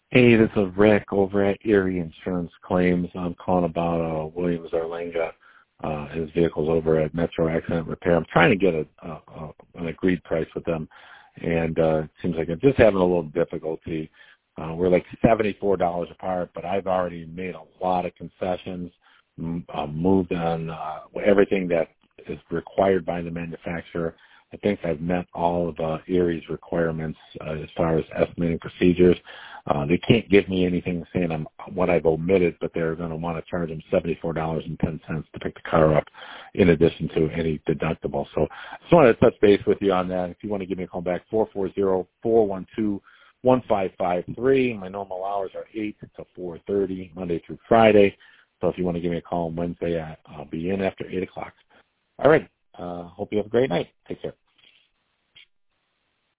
Hey, this is Rick over at Erie Insurance Claims. I'm calling about Williams Arlinga. His vehicle's over at Metro Accident Repair. I'm trying to get an agreed price with them, and it seems like I'm just having a little difficulty. We're like $74 apart, but I've already made a lot of concessions, moved on everything that is required by the manufacturer. I think I've met all of Erie's requirements as far as estimating procedures. They can't give me anything saying what I've omitted, but they're going to want to charge them $74.10 to pick the car up in addition to any deductible. So I just wanted to touch base with you on that. If you want to give me a call back, 440-412-1553. My normal hours are 8 to 4:30, Monday through Friday. So if you want to give me a call on Wednesday, I'll be in after 8 o'clock. All right. Hope you have a great night. Take care.